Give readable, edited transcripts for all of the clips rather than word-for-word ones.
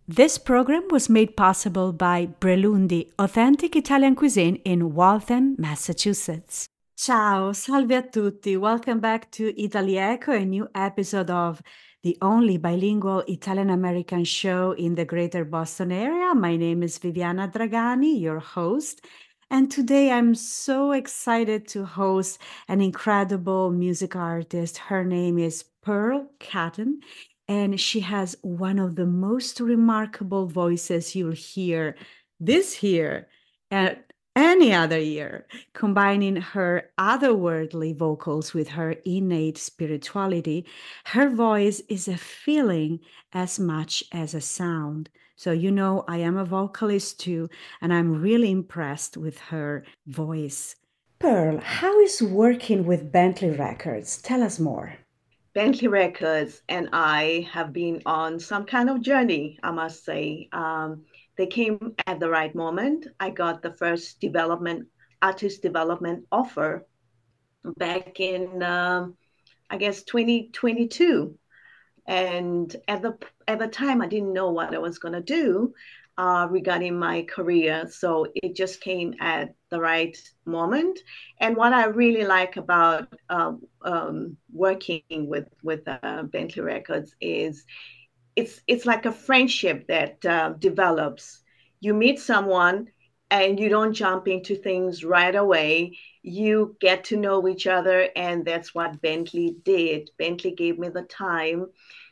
This program was made possible by Brelundi, authentic Italian cuisine in Waltham, Massachusetts. Ciao, salve a tutti. Welcome back to Italieco, a new episode of the only bilingual Italian American show in the greater Boston area. My name is Viviana Dragani, your host. And today I'm so excited to host an incredible music artist. Her name is Pearl Catton, and she has one of the most remarkable voices you'll hear this year and any other year, combining her otherworldly vocals with her innate spirituality. Her voice is a feeling as much as a sound. So, I am a vocalist too, and I'm really impressed with her voice. Pearl, how is working with Bentley Records? Tell us more. Bentley Records and I have been on some kind of journey, I must say. They came at the right moment. I got the first artist development offer back in, I guess, 2022. And at the time, I didn't know what I was going to do regarding my career. So it just came at the right moment. And what I really like about working with Bentley Records is it's like a friendship that develops. You meet someone and you don't jump into things right away. You get to know each other, and that's what Bentley did. Bentley gave me the time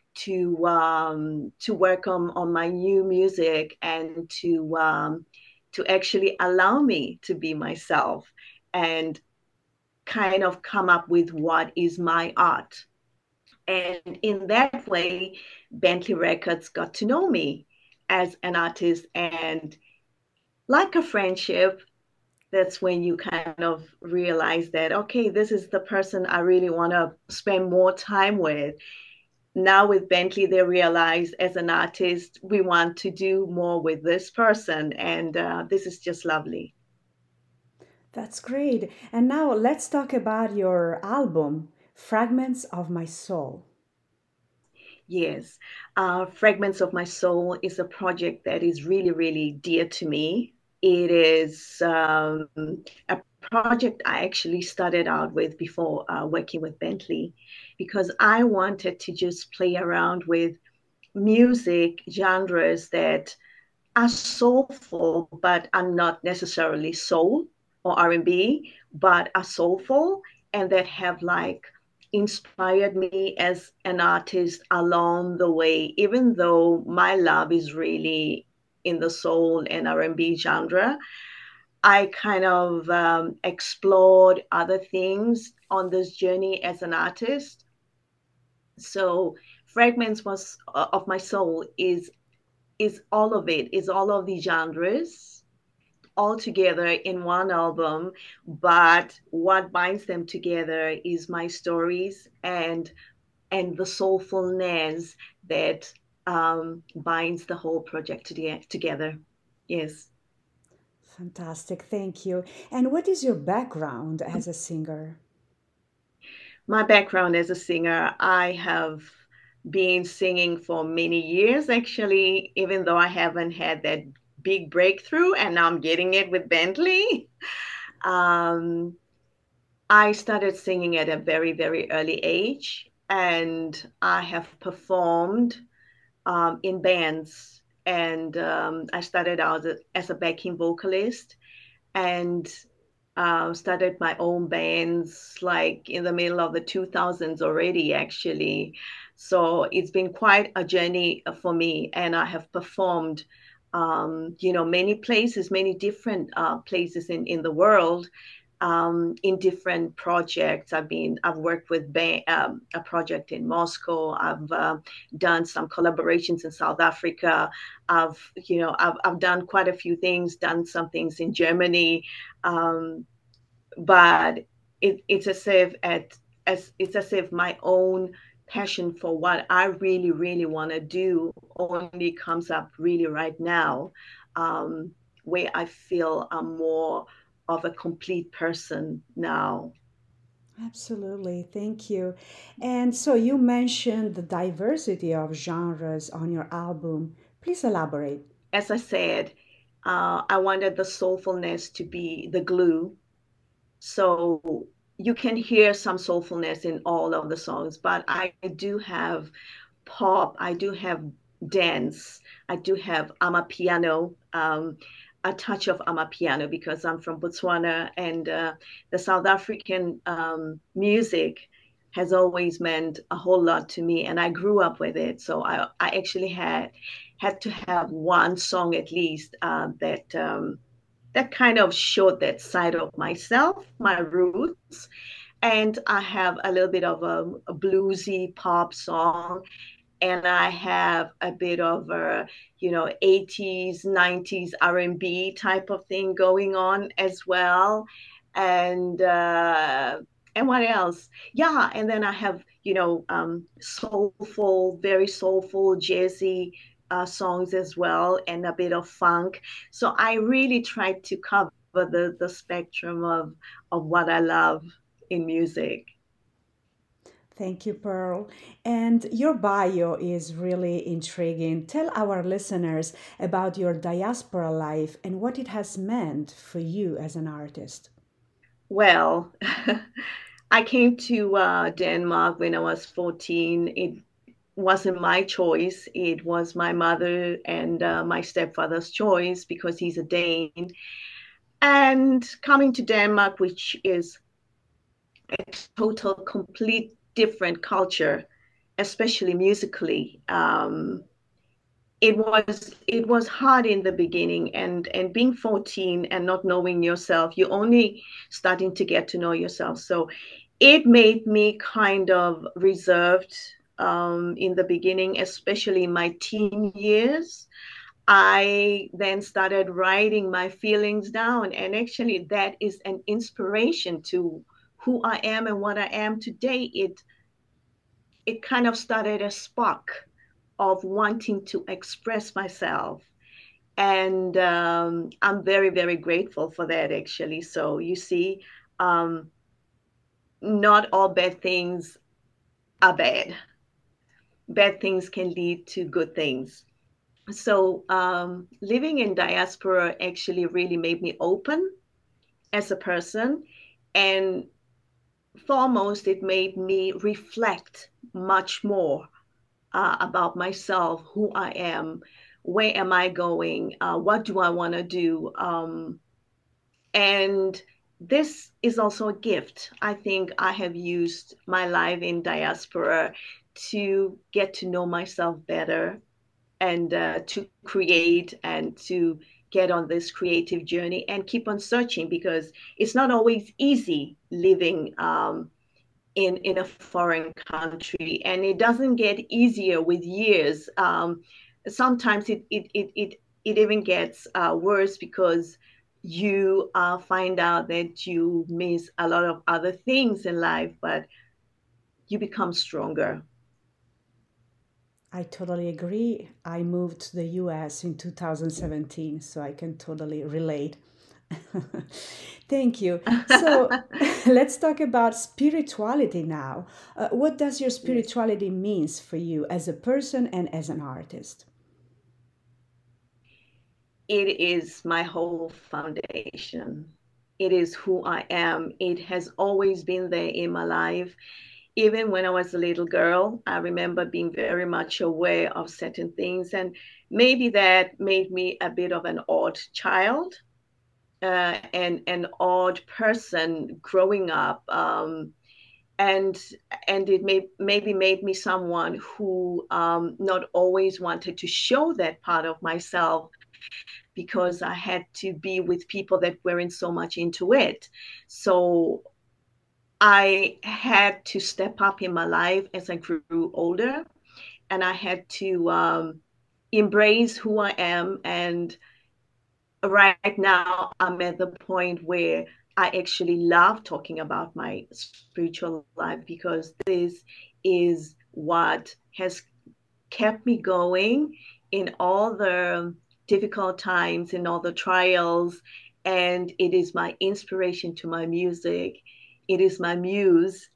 to work on my new music and to actually allow me to be myself and kind of come up with what is my art. And in that way, Bentley Records got to know me as an artist. And like a friendship, that's when you kind of realize that, okay, this is the person I really want to spend more time with. Now with Bentley, they realize as an artist, we want to do more with this person. And this is just lovely. That's great. And now let's talk about your album, Fragments of My Soul. Yes. Fragments of My Soul is a project that is really, really dear to me. It is a project I actually started out with before working with Bentley because I wanted to just play around with music genres that are soulful, but are not necessarily soul or R&B, but are soulful and that have like inspired me as an artist along the way, even though my love is really in the soul and R&B genre. I kind of explored other things on this journey as an artist. So Fragments was of My Soul is all of it, is all of the genres all together in one album. But what binds them together is my stories and the soulfulness that binds the whole project together. Yes. Fantastic, thank you. And what is your background as a singer? My background as a singer, I have been singing for many years, actually, even though I haven't had that big breakthrough, and now I'm getting it with Bentley. Um, I started singing at a very, very early age, and I have performed in bands. And I started out as a backing vocalist and started my own bands like in the middle of the 2000s already, actually. So it's been quite a journey for me, and I have performed. Many places, many different places in the world, in different projects. I've worked with a project in Moscow. I've done some collaborations in South Africa. I've done quite a few things, done some things in Germany. Um, but it's as if my own passion for what I really, really want to do only comes up really right now, um, where I feel I'm more of a complete person now. Absolutely, thank you. And so you mentioned the diversity of genres on your album, Please elaborate. As I said, I wanted the soulfulness to be the glue. So you can hear some soulfulness in all of the songs, but I do have pop, I do have dance, I do have amapiano, a touch of amapiano because I'm from Botswana, and the South African music has always meant a whole lot to me, and I grew up with it. So I actually had to have one song at least that kind of showed that side of myself, my roots. And I have a little bit of a bluesy pop song, and I have a bit of a 80s, 90s R&B type of thing going on as well. And and what else? Yeah, and then I have soulful, very soulful, jazzy songs as well, and a bit of funk. So I really tried to cover the spectrum of what I love in music. Thank you, Pearl. And your bio is really intriguing. Tell our listeners about your diaspora life and what it has meant for you as an artist. Well, I came to Denmark when I was 14. It wasn't my choice. It was my mother and my stepfather's choice because he's a Dane. And coming to Denmark, which is a total, complete different culture, especially musically. It was hard in the beginning, and being 14 and not knowing yourself, you're only starting to get to know yourself. So it made me kind of reserved in the beginning, especially in my teen years. I then started writing my feelings down, and actually that is an inspiration to who I am and what I am today. It kind of started a spark of wanting to express myself. And I'm very, very grateful for that, actually. So you see, um, not all bad things are bad. Bad things can lead to good things. So living in diaspora actually really made me open as a person. And foremost, it made me reflect much more about myself, who I am, where am I going, what do I want to do. And this is also a gift. I think I have used my life in diaspora to get to know myself better, and to create and to get on this creative journey and keep on searching, because it's not always easy living in a foreign country, and it doesn't get easier with years. Sometimes it even gets worse, because you find out that you miss a lot of other things in life, but you become stronger. I totally agree. I moved to the US in 2017, so I can totally relate. Thank you. So let's talk about spirituality now. What does your Yes. spirituality means for you as a person and as an artist? It is my whole foundation. It is who I am. It has always been there in my life. Even when I was a little girl, I remember being very much aware of certain things. And maybe that made me a bit of an odd child, and an odd person growing up. And it maybe made me someone who not always wanted to show that part of myself, because I had to be with people that weren't so much into it. So I had to step up in my life as I grew older, and I had to embrace who I am. And right now, I'm at the point where I actually love talking about my spiritual life, because this is what has kept me going in all the difficult times, in all the trials. And it is my inspiration to my music. It is my muse.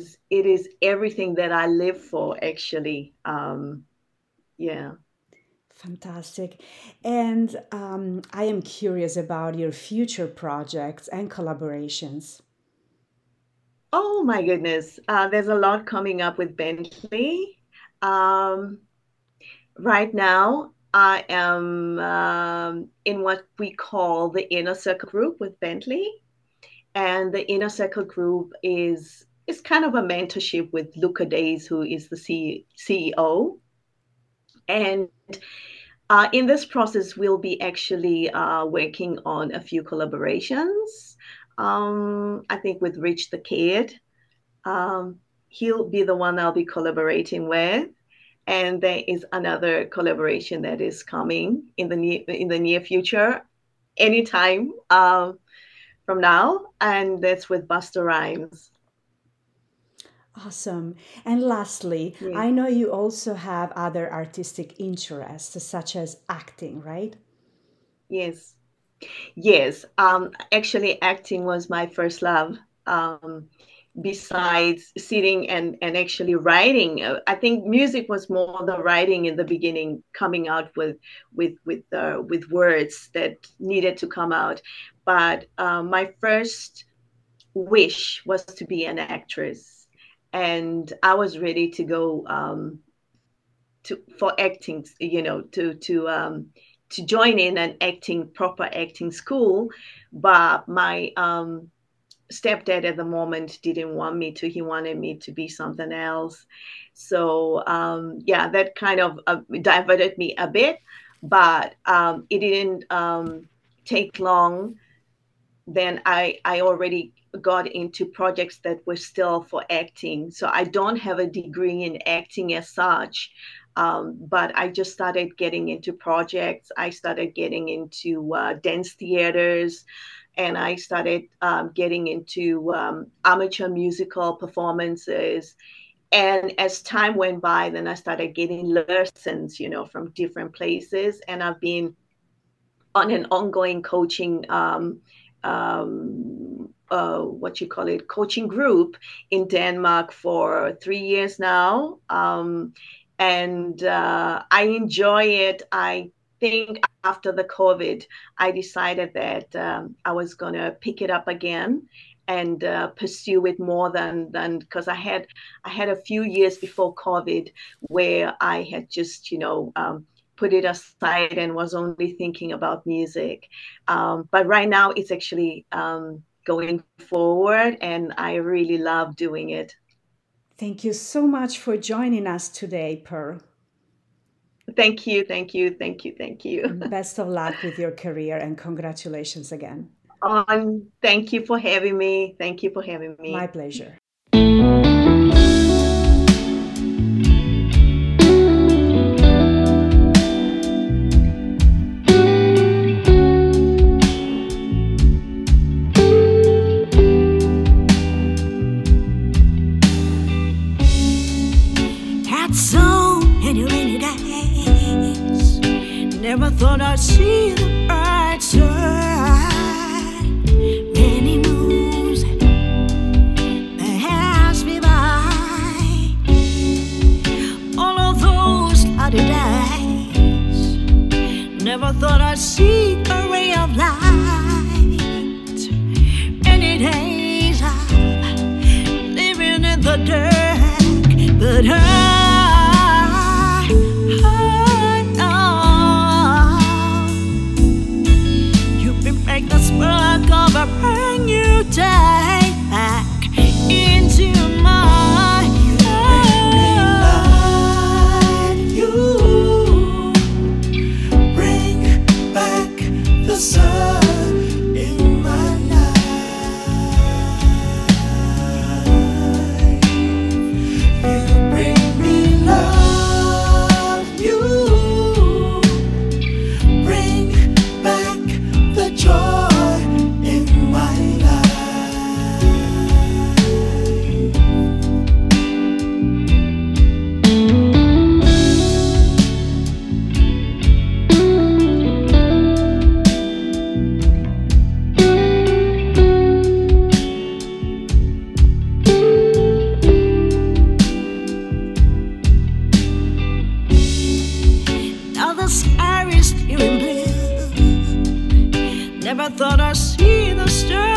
It is everything that I live for, actually. Yeah. Fantastic. And I am curious about your future projects and collaborations. Oh my goodness. There's a lot coming up with Bentley. Um, right now, I am in what we call the Inner Circle Group with Bentley. And the Inner Circle Group is kind of a mentorship with Luca Days, who is the CEO. And in this process, we'll be actually working on a few collaborations. I think with Rich the Kid, um, he'll be the one I'll be collaborating with, and there is another collaboration that is coming in the near future, anytime from now, and that's with Buster Rhymes. Awesome. And lastly, Yeah. I know you also have other artistic interests, such as acting, right? Yes. Yes. Actually, acting was my first love. Um, Besides sitting and actually writing, I think music was more the writing in the beginning, coming out with words that needed to come out. But my first wish was to be an actress, and I was ready to go to for acting, to join in an acting proper acting school, but my stepdad at the moment didn't want me to. He wanted me to be something else. So yeah, that kind of diverted me a bit, but it didn't take long. Then I already got into projects that were still for acting. So I don't have a degree in acting as such. But I just started getting into projects. I started getting into dance theaters, and I started getting into amateur musical performances. And as time went by, then I started getting lessons, from different places. And I've been on an ongoing coaching, what you call it, coaching group in Denmark for 3 years now. And I enjoy it. I think after the COVID, I decided that I was going to pick it up again and pursue it more than because I had a few years before COVID where I had just put it aside and was only thinking about music. But right now it's actually going forward, and I really love doing it. Thank you so much for joining us today, Pearl. Thank you, thank you, thank you, thank you. Best of luck with your career and congratulations again. Thank you for having me. Thank you for having me. My pleasure. Had so many rainy days. Never thought I'd see the bright side. Many moons passed me by. All of those cloudy days. Never thought I'd see a ray of light. Many days I've living in the dark, but I know you can make the spark of a brand new day back into my life. You bring back the sun in my life. You bring never thought I'd see the stars.